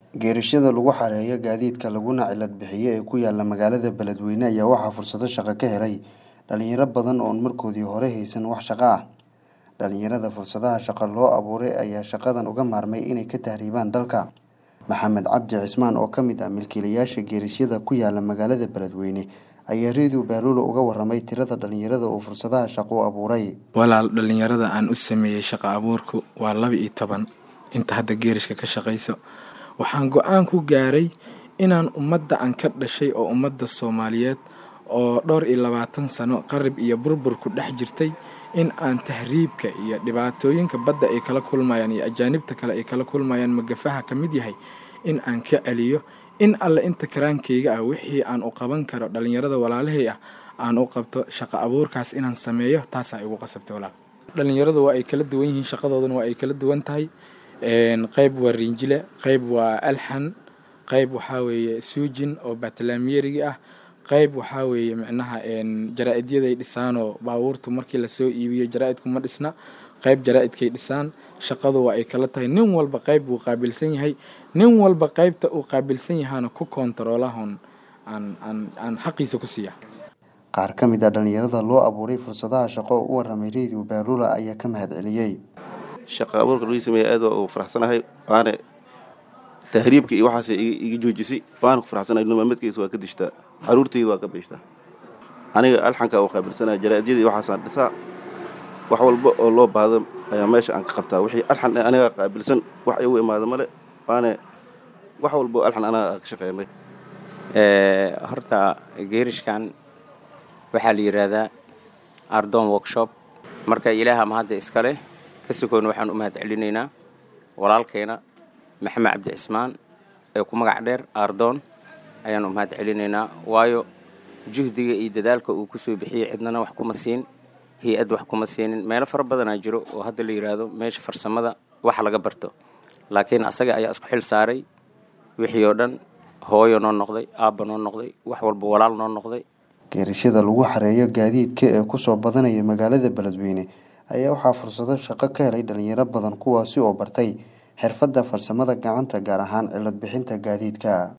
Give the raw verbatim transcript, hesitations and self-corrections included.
Geerashada lagu xareeyo gaadiidka laguna cilad bixiyo ee ku yaala magaalada Beledweyne ayaa waxaa fursado shaqo ka helay dhalinyaro badan oo markoodii hore haysan wax shaqo ah. Dhalinyarada fursadaha shaqo loo abuuray ayaa shaqadan uga maarmay inay ka tahriibaan dalka. Maxamed Cabdi Cismaan oo ka mid ah milkiilayaasha geerashada ku yaala magaalada Beledweyne ayaa Radio Baaluula uga warramay tirada dhalinyarada oo fursadaha shaqo u abuuray. Walaal dhalinyarada aan u sameeyay shaqo abuurku waa laba iyo toban inta hadda geerishka ka shaqeyso. Waxaan go'aan ku gaaray inaan ummadda aan ka dhashay oo ummadda Soomaaliyeed oo dhowr iyo labaatan sano qarib iyo burbur ku dhex jirtay in aan tahriibka iyo dhibaatooyinka badda ay kala kulmayaan iyo ajaanibta kale ay kala kulmayaan magafaha ka mid yahay in aan ka celiyo in alla inta karaankeyga ah wixii aan u qaban karo dhalinyarada walaalahay ah aan u qabto shaqo abuurkaas inaan sameeyo taas ay ugu qasabtay walaal. Dhalinyaradu waa ay kala duwan yihiin, shaqadooduna waa ay kala duwan tahay. een qayb waa rinjile, qayb waa alxan, qayb waxa weeye suujin oo batalaamiyeriga ah, qayb waxa weeye macnaha een jaraa'idiyada ay dhisaan oo baabuurtu markii la soo iibiyo jaraa'idku ma dhisna, qayb jaraa'idkay dhisaan. Shaqadu waa ay kala tahay, nin walba qayb uu qaabilsan yahay, nin walba qaybta uu qaabilsan yahana ku kontaroolahon aan aan aan xaqiisa ku siiya. Qaar ka mid ah dhalinyarada loo abuuray fursadaha shaqo u warramay Radio Baaluula ayaa ka mahadceliyay. Shaqo abuurka lagu sameeyay aad oo faraxsanahay, waana tahriibka iyo waxaas iga joojisay, waan ku faraxsanahay nimaadkiisa waa ka dishtaa, caruurtayda waa ka beeshtaa. Aniga alxanka oo qaabilsanaa jaraa'idiyada iyo waxaas aan dhisaa, wax walba oo loo baahdo ayaa meesha aan ka qabtaa. Wixii alxan aniga qaabilsan wax ay u imaado male, waana wax walba alxan anaga ka shaqeynay. ee horta geerishkan waxaa la yiraahdaa Ardon Workshop. Marka Ilaaha ma hadda iska leh kasikoon waxaan u mahad celinaynaa walaalkeena Maxamed Cabdi Cismaan ee ku magac dheer Ardon ayaan u mahad celinaynaa, waayo juhdiga iyo dadaalka uu ku soo bixiyay cidnana wax kuma siin, hay'ad wax kuma siinin. Meelo fara badan jiro oo hadda la yiraahdo meesha farsamada wax laga barto, laakiin asaga ayaa isku xil saaray wixii oo dhan. Hooyo noo noqday, aabba noo noqday, wax walba walaal noo noqday. Geerashada lagu xareeyo gaadiidka ee ku soo badanaya magaalada Beledweyne ayaa waxaa fursado shaqo ka helay dhalinyaro badan kuwaasi oo bartay xirfadda farsamada gacanta gaar ahaan cilad bixinta gaadiidka.